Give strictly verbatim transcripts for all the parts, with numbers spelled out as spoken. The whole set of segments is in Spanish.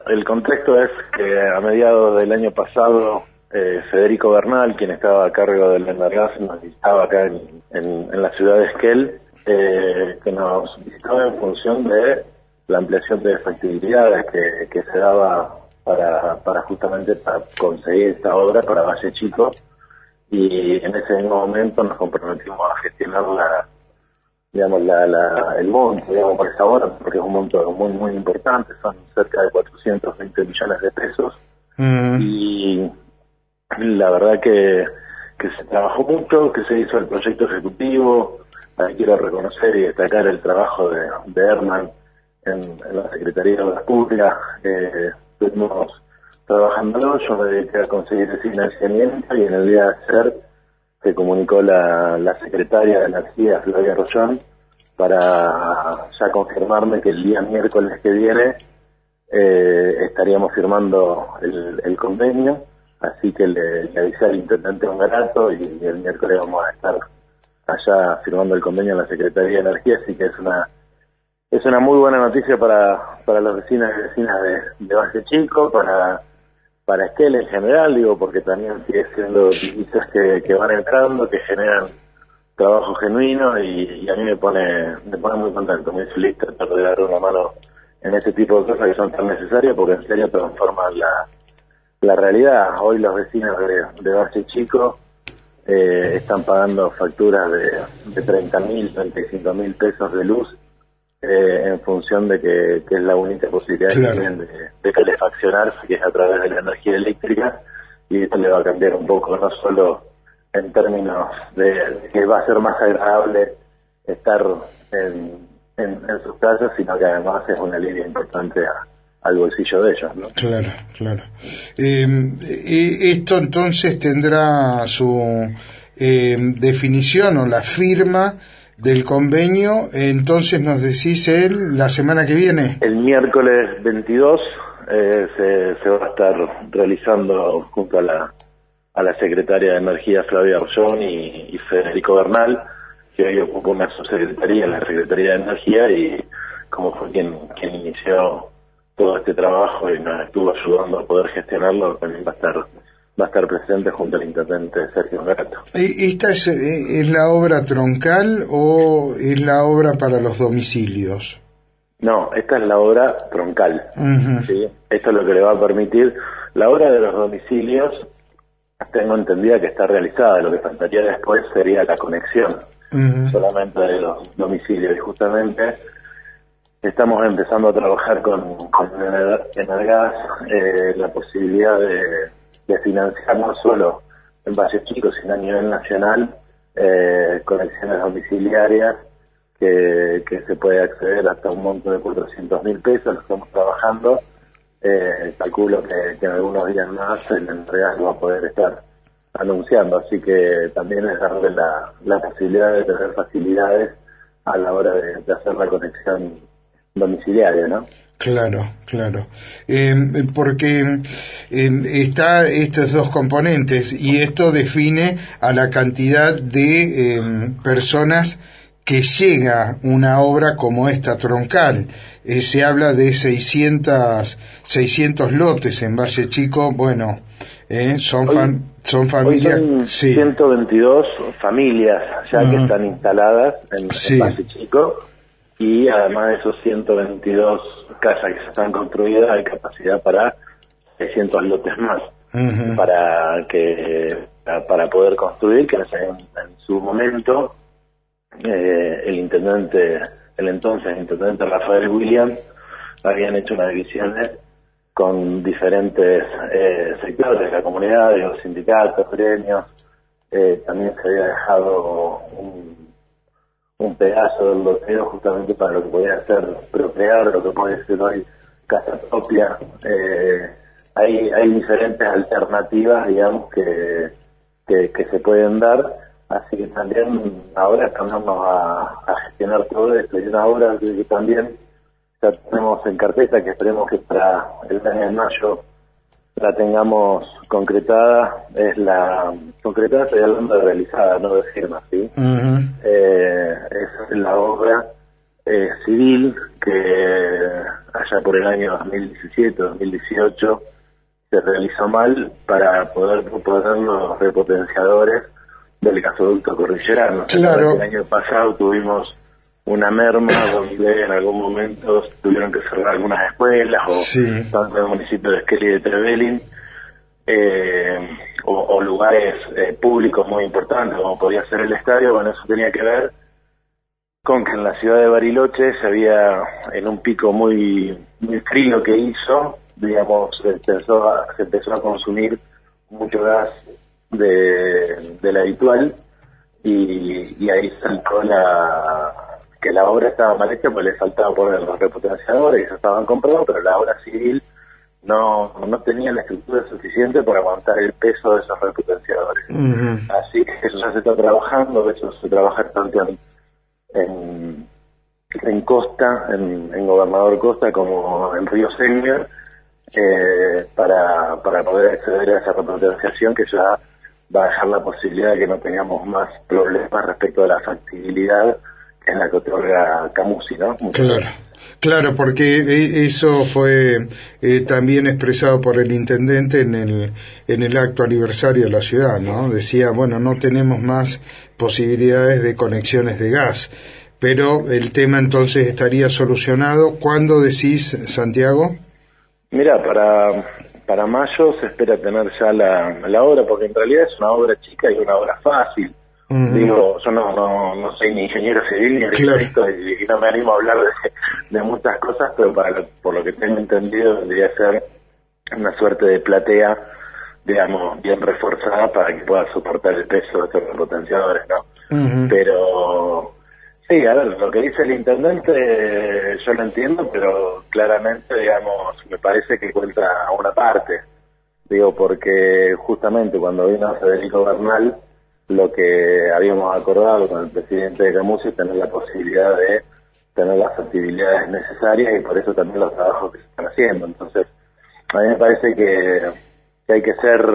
el contexto es que a mediados del año pasado eh, Federico Bernal, quien estaba a cargo del Enargas, nos visitaba acá en, en, en la ciudad de Esquel, eh, que nos visitó en función de la ampliación de factibilidades que, que se daba para, para justamente para conseguir esta obra para Valle Chico, y en ese mismo momento nos comprometimos a gestionar la, digamos, la, la, el monto, digamos, por esa obra, porque es un monto muy, muy importante, son cerca de cuatrocientos veinte millones de pesos, mm. y la verdad que, que se trabajó mucho, que se hizo el proyecto ejecutivo. Ahí quiero reconocer y destacar el trabajo de, de Herman en, en la Secretaría de Obras Públicas. Eh, estuvimos trabajándolo, yo me dediqué a conseguir el financiamiento, y en el día de ayer se comunicó la, la secretaria de Energía, Flavia Rollón, para ya confirmarme que el día miércoles que viene eh, estaríamos firmando el, el convenio, así que le, le avisé al intendente Ongarato, y, y el miércoles vamos a estar allá firmando el convenio en la Secretaría de Energía, así que es una es una muy buena noticia para para los vecinos y vecinas de, de Valle Chico, para para Esquel en general, digo, porque también sigue siendo divisas que, que van entrando, que generan trabajo genuino, y, y a mí me pone me pone muy contento, muy feliz tratar de dar una mano en ese tipo de cosas que son tan necesarias, porque en serio transforman la, la realidad. Hoy los vecinos de, de Valle Chico eh, están pagando facturas de, de treinta mil, treinta y cinco mil pesos de luz, eh, en función de que, que es la única posibilidad claro. que tienen de, de calefaccionarse, que es a través de la energía eléctrica, y esto le va a cambiar un poco, no solo en términos de, de que va a ser más agradable estar en, en, en sus casas, sino que además es una alivio importante a, al bolsillo de ellos, ¿no? Claro, claro. Eh, esto entonces tendrá su eh, definición o la firma del convenio, entonces nos decís él la semana que viene. El miércoles veintidós eh, se, se va a estar realizando junto a la a la secretaria de Energía Flavia Rollón y, y Federico Bernal, que hoy ocupa una subsecretaría en la Secretaría de Energía, y como fue quien, quien inició todo este trabajo y nos estuvo ayudando a poder gestionarlo, también va a estar va a estar presente junto al intendente Sergio Ongarato. ¿Esta es, es la obra troncal o es la obra para los domicilios? No, esta es la obra troncal. Uh-huh. ¿Sí? Esto es lo que le va a permitir. La obra de los domicilios, tengo entendida que está realizada, lo que faltaría después sería la conexión uh-huh. solamente de los domicilios, y justamente estamos empezando a trabajar con, con Energas eh, la posibilidad de, de financiar no solo en Valle Chico, sino a nivel nacional, eh, conexiones domiciliarias que, que se puede acceder hasta un monto de cuatrocientos mil pesos. Lo estamos trabajando. Eh, calculo que, que en algunos días más el Energas lo va a poder estar anunciando, así que también es darle la, la posibilidad de tener facilidades a la hora de, de hacer la conexión domiciliaria, ¿no? Claro, claro. Eh, porque eh, está estos dos componentes, y esto define a la cantidad de eh, personas que llega una obra como esta troncal. Eh, se habla de seiscientos, seiscientos lotes en Valle Chico. Bueno, eh, son, hoy, fam- son familias... Hoy son sí. ciento veintidós familias ya uh-huh. que están instaladas en, sí. en Valle Chico, y además de esos ciento veintidós casas que se están construidas, hay capacidad para seiscientos lotes más uh-huh. para que para poder construir, que en, en su momento eh, el intendente, el entonces intendente Rafael Williams, habían hecho unas divisiones con diferentes eh, sectores de la comunidad, de los sindicatos, gremios. Eh, también se había dejado un un pedazo del loteo justamente para lo que podía ser procrear, lo que puede ser hoy casa propia. Eh, hay hay diferentes alternativas, digamos, que, que que se pueden dar, así que también ahora estamos a, a gestionar todo esto. Y una obra que también ya tenemos en carpeta, que esperemos que para el mes de mayo la tengamos concretada, es la concretada, estoy hablando de realizada, no de firma, ¿sí? Uh-huh. Eh, es la obra eh, civil que allá por el año dos mil diecisiete, dos mil dieciocho, se realizó mal para poder poner los repotenciadores del gasoducto cordillerano. Claro. El año pasado tuvimos una merma donde en algún momento tuvieron que cerrar algunas escuelas, o sí. tanto en el municipio de Esquel y de Trevelin, eh, o, o lugares eh, públicos muy importantes, como podía ser el estadio. Bueno, eso tenía que ver con que en la ciudad de Bariloche se había, en un pico muy, muy frío que hizo, digamos, se empezó a, se empezó a consumir mucho gas de, de la habitual, y, y ahí saltó la que la obra estaba mal hecha, pues le faltaba poner los repotenciadores, y se estaban comprados, pero la obra civil no no tenía la estructura suficiente para aguantar el peso de esos repotenciadores. Uh-huh. Así que eso ya se está trabajando, eso se trabaja tanto en en, en Costa, en, en Gobernador Costa, como en Río Sénior, eh, para, para poder acceder a esa repotenciación, que ya va a dejar la posibilidad de que no tengamos más problemas respecto de la factibilidad, que es la que otorga Camusi, ¿no? Claro. Claro, porque eso fue eh, también expresado por el intendente en el en el acto aniversario de la ciudad, ¿no? Decía, bueno, no tenemos más posibilidades de conexiones de gas, pero el tema entonces estaría solucionado. ¿Cuándo decís, Santiago? Mira, para para mayo se espera tener ya la, la obra, porque en realidad es una obra chica y una obra fácil. Uh-huh. Digo, yo no, no no soy ni ingeniero civil ni arquitecto, claro, y, y no me animo a hablar de, de muchas cosas, pero para lo, por lo que tengo entendido debería ser una suerte de platea, digamos, bien reforzada para que pueda soportar el peso de estos repotenciadores, ¿no? Uh-huh. Pero sí, a ver, lo que dice el intendente yo lo entiendo, pero claramente, digamos, me parece que cuenta a una parte. Digo, porque justamente cuando vino Federico Bernal, lo que habíamos acordado con el presidente de Camusi es tener la posibilidad de tener las factibilidades necesarias, y por eso también los trabajos que se están haciendo. Entonces, a mí me parece que, que hay que ser,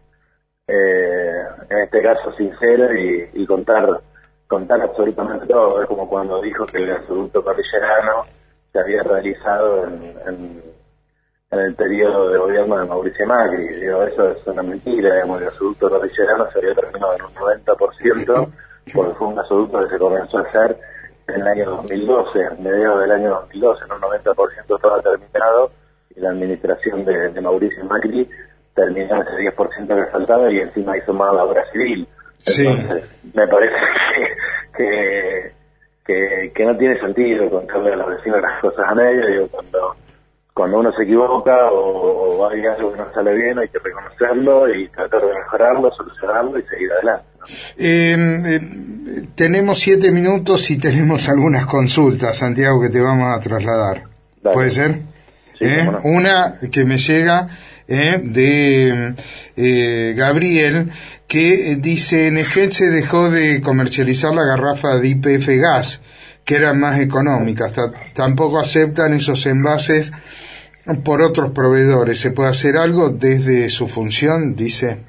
eh, en este caso, sincero y, y contar contar absolutamente todo. Es como cuando dijo que el gasoducto cordillerano se había realizado en, en, en el periodo de gobierno de Mauricio Macri. Digo, eso es una mentira. Digamos, el gasoducto cordillerano se había terminado en un noventa por ciento, porque fue un gasoducto que se comenzó a hacer en el año dos mil doce, a mediados del año dos mil doce, en un noventa por ciento estaba terminado, y la administración de, de Mauricio Macri terminó ese diez por ciento que faltaba, y encima hizo más la obra civil. Entonces, sí, me parece que, que, que, que no tiene sentido contarle a los vecinos las cosas a medio. Digo, cuando cuando uno se equivoca o, o hay algo que no sale bien, hay que reconocerlo y tratar de mejorarlo, solucionarlo y seguir adelante, ¿no? Eh, eh, tenemos siete minutos y tenemos algunas consultas, Santiago, que te vamos a trasladar. Dale. ¿Puede ser? Sí, ¿Eh? no. Una que me llega eh, de eh, Gabriel, que dice: en Esquel se dejó de comercializar la garrafa de Y P F Gas, que eran más económicas. T- tampoco aceptan esos envases por otros proveedores. ¿Se puede hacer algo desde su función? Dice.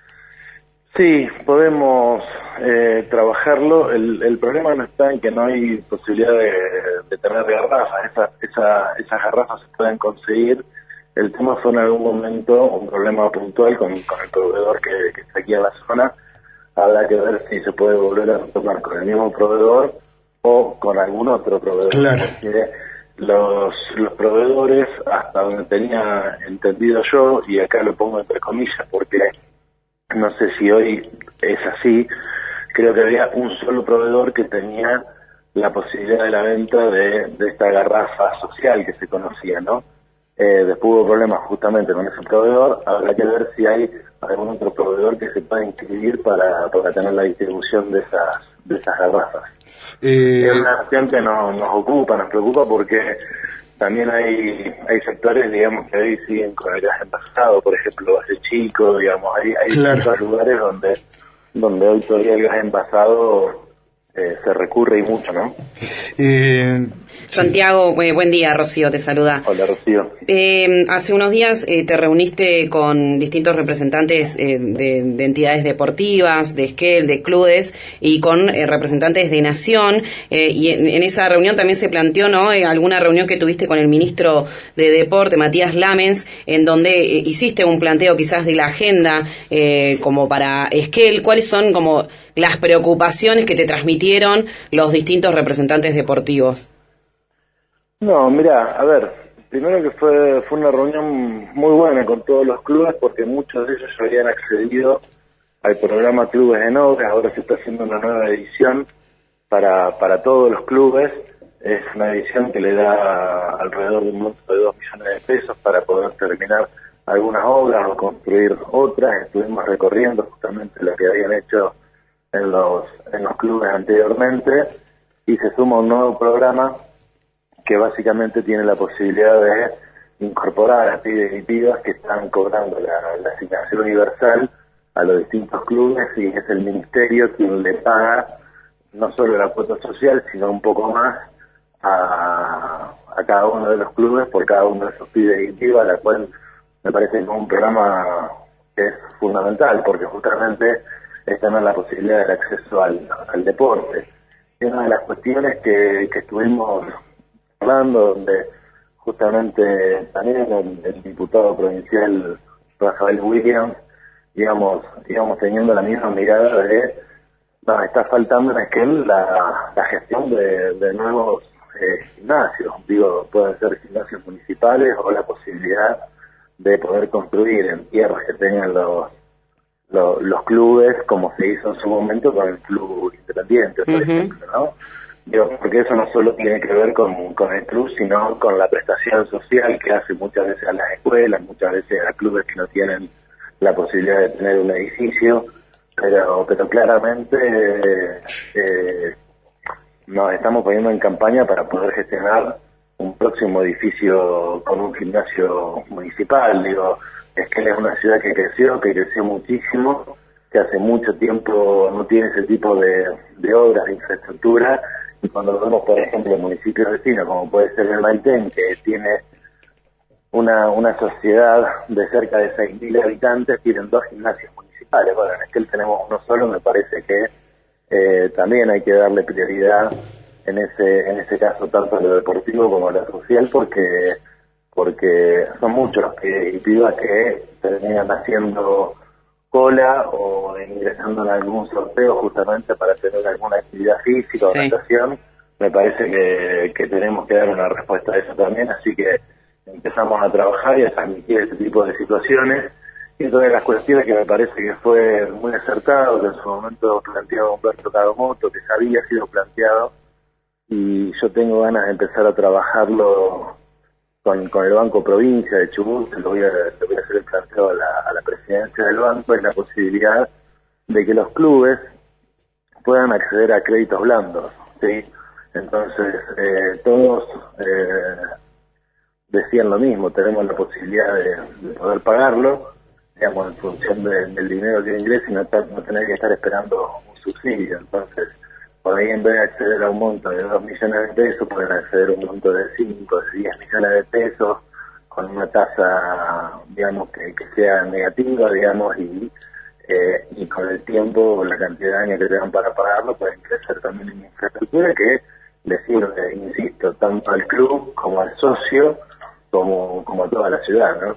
Sí, podemos eh, trabajarlo. El, el problema no está en que no hay posibilidad de, de tener garrafas. Esa, esa, esas garrafas se pueden conseguir. El tema fue en algún momento un problema puntual con, con el proveedor que, que está aquí en la zona. Habrá que ver si se puede volver a tomar con el mismo proveedor o con algún otro proveedor. Claro. Porque los, los proveedores, hasta donde tenía entendido yo, y acá lo pongo entre comillas porque no sé si hoy es así, creo que había un solo proveedor que tenía la posibilidad de la venta de, de esta garrafa social que se conocía, ¿no? Eh, después hubo problemas justamente con ese proveedor. Habrá que ver si hay algún otro proveedor que se pueda inscribir para, para tener la distribución de esas de esas garrafas. Eh... Es una cuestión que nos, nos ocupa, nos preocupa, porque también hay hay sectores, digamos, que hoy siguen con el gas envasado, por ejemplo, Valle Chico, digamos, hay, hay claro. muchos lugares donde donde hoy todavía el gas envasado eh, se recurre y mucho, ¿no? Eh, Santiago, eh, buen día, Rocío te saluda. Hola, Rocío. Eh, hace unos días eh, te reuniste con distintos representantes eh, de, de entidades deportivas, de Esquel, de clubes y con eh, representantes de Nación, eh, y en, en esa reunión también se planteó, ¿no?, eh, alguna reunión que tuviste con el ministro de Deporte, Matías Lamens, en donde eh, hiciste un planteo quizás de la agenda eh, como para Esquel. ¿Cuáles son como las preocupaciones que te transmitieron los distintos representantes deportivos? No, mira, a ver, primero que fue fue una reunión muy buena con todos los clubes porque muchos de ellos ya habían accedido al programa Clubes en Obras. Ahora se está haciendo una nueva edición para para todos los clubes. Es una edición que le da alrededor de un monto de dos millones de pesos para poder terminar algunas obras o construir otras. Estuvimos recorriendo justamente lo que habían hecho en los en los clubes anteriormente y se suma un nuevo programa que básicamente tiene la posibilidad de incorporar a pibes y pibas que están cobrando la, la asignación universal a los distintos clubes, y es el ministerio quien le paga no solo la cuota social, sino un poco más a, a cada uno de los clubes por cada uno de esos pibes y pibas, la cual me parece que es un programa que es fundamental, porque justamente esta no es la posibilidad del acceso al, al deporte. Y una de las cuestiones que, que estuvimos hablando, donde justamente también el, el diputado provincial Rafael Williams íbamos, íbamos teniendo la misma mirada de no, está faltando en aquel la, la gestión de, de nuevos eh, gimnasios, digo, pueden ser gimnasios municipales o la posibilidad de poder construir en tierras que tengan los, los, los clubes, como se hizo en su momento con el Club Independiente, por uh-huh. ejemplo, ¿no? Digo, porque eso no solo tiene que ver con, con el club, sino con la prestación social que hace muchas veces a las escuelas, muchas veces a clubes que no tienen la posibilidad de tener un edificio, pero pero claramente eh, eh, nos estamos poniendo en campaña para poder gestionar un próximo edificio con un gimnasio municipal. Digo, es que es una ciudad que creció, que creció muchísimo, que hace mucho tiempo no tiene ese tipo de, de obras, de infraestructura. Y cuando vemos, por ejemplo, municipios vecinos, como puede ser el Maitén, que tiene una una sociedad de cerca de seis mil habitantes, tienen dos gimnasios municipales. Bueno, en Esquel tenemos uno solo, me parece que eh, también hay que darle prioridad en ese en ese caso, tanto a lo deportivo como a lo social, porque porque son muchos los que y pibas que terminan haciendo cola o ingresando en algún sorteo justamente para tener alguna actividad física o natación. Me parece que, que tenemos que dar una respuesta a eso también, así que empezamos a trabajar y a transmitir este tipo de situaciones. Y otra de las cuestiones que me parece que fue muy acertado, que en su momento planteaba Humberto Kadomoto, que ya había sido planteado, y yo tengo ganas de empezar a trabajarlo con, con el Banco Provincia de Chubut, lo voy a, lo voy a hacer el planteo a la, a la presidencia del banco, es la posibilidad de que los clubes puedan acceder a créditos blandos, ¿sí? Entonces, eh, todos eh, decían lo mismo, tenemos la posibilidad de, de poder pagarlo, digamos, en función de, del dinero que ingresa y no, no tener que estar esperando un subsidio. Entonces, por ahí, en vez de acceder a un monto de dos millones de pesos, pueden acceder a un monto de cinco, de diez millones de pesos, con una tasa, digamos, que, que sea negativa, digamos, y eh, y con el tiempo, la cantidad de años que tengan para pagarlo, pueden crecer también en infraestructura que le sirve, insisto, tanto al club como al socio, como, como a toda la ciudad, ¿no?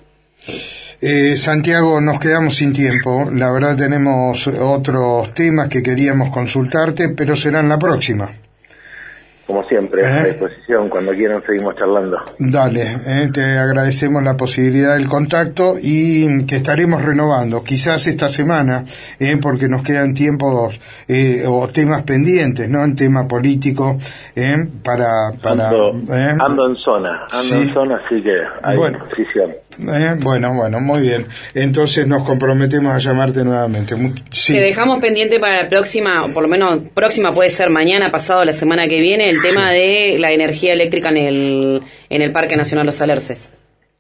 Eh, Santiago, nos quedamos sin tiempo. La verdad tenemos otros temas que queríamos consultarte, pero serán la próxima. Como siempre, ¿Eh? a disposición, cuando quieran seguimos charlando. Dale, eh, te agradecemos la posibilidad del contacto y que estaremos renovando, quizás esta semana, eh, porque nos quedan tiempos eh, o temas pendientes, ¿no? En tema político, eh, para... para ando, eh, ando en zona, ando sí. en zona, así que hay bueno, disposición. Eh, bueno, bueno, muy bien. Entonces nos comprometemos a llamarte nuevamente. Sí. Te dejamos pendiente para la próxima, o por lo menos próxima puede ser mañana, pasado, la semana que viene, el tema sí. de la energía eléctrica en el en el Parque Nacional Los Alerces.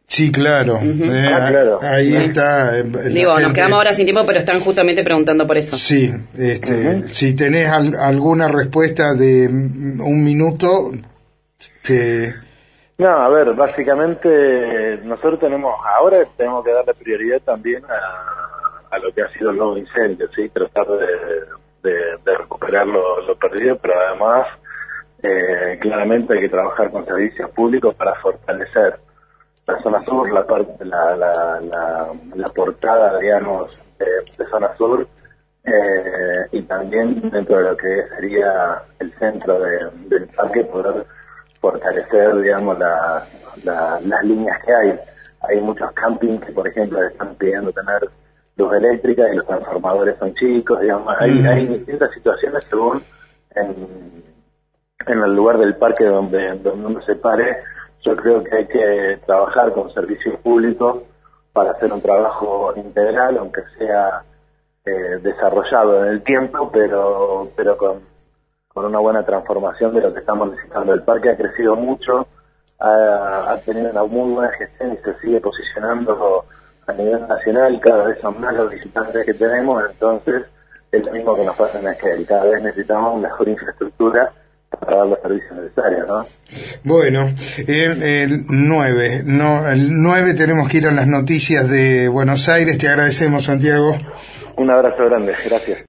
Sí, claro. Uh-huh. Eh, Ah, claro. Ahí está. Eh, Digo, gente... nos quedamos ahora sin tiempo, pero están justamente preguntando por eso. Sí, este, Uh-huh. si tenés al, alguna respuesta de un minuto, que... No, a ver, básicamente nosotros tenemos, ahora tenemos que darle prioridad también a, a lo que ha sido el nuevo incendio, ¿sí? Tratar de, de, de recuperar lo, lo perdido, pero además eh, claramente hay que trabajar con servicios públicos para fortalecer la zona sur, la parte, la, la, la, la portada, digamos, de, de zona sur, eh, y también dentro de lo que sería el centro de, del parque poder fortalecer, digamos, la, la, las líneas que hay. Hay muchos campings que, por ejemplo, están pidiendo tener luz eléctrica y los transformadores son chicos, digamos, hay, mm. hay distintas situaciones según en, en el lugar del parque donde, donde uno se pare. Yo creo que hay que trabajar con servicios públicos para hacer un trabajo integral, aunque sea eh, desarrollado en el tiempo, pero pero con, con una buena transformación de lo que estamos necesitando. El parque ha crecido mucho, ha, ha tenido una muy buena gestión y se sigue posicionando a nivel nacional. Cada vez son más los visitantes que tenemos, entonces es lo mismo que nos pasa en Esquel. Cada vez necesitamos mejor infraestructura para dar los servicios necesarios, ¿no? Bueno, eh, el nueve, no, el nueve tenemos que ir a las noticias de Buenos Aires. Te agradecemos, Santiago. Un abrazo grande, gracias.